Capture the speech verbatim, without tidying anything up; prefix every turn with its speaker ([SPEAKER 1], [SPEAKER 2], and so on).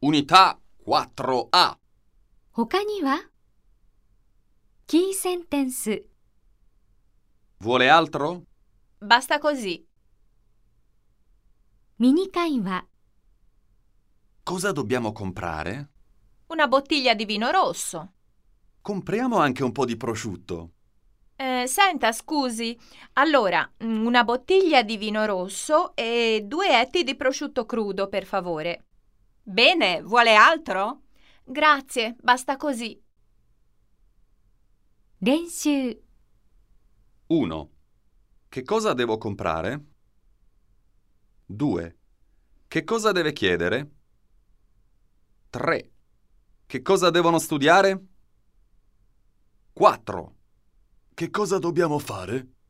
[SPEAKER 1] Unità quattro A.
[SPEAKER 2] 他にはキーセンテンス
[SPEAKER 1] Vuole altro?
[SPEAKER 3] Basta così.
[SPEAKER 2] ミニ会話
[SPEAKER 1] Cosa dobbiamo comprare?
[SPEAKER 3] Una bottiglia di vino rosso.
[SPEAKER 1] Compriamo anche un po' di prosciutto.
[SPEAKER 3] Eh, senta, scusi. Allora, mm, una bottiglia di vino rosso e due etti di prosciutto crudo, per favore.
[SPEAKER 4] Bene, vuole altro?
[SPEAKER 3] Grazie, basta così.
[SPEAKER 2] 練習
[SPEAKER 1] uno. Che cosa devo comprare? due. Che cosa deve chiedere? tre. Che cosa devono studiare? quattro. Che cosa dobbiamo fare?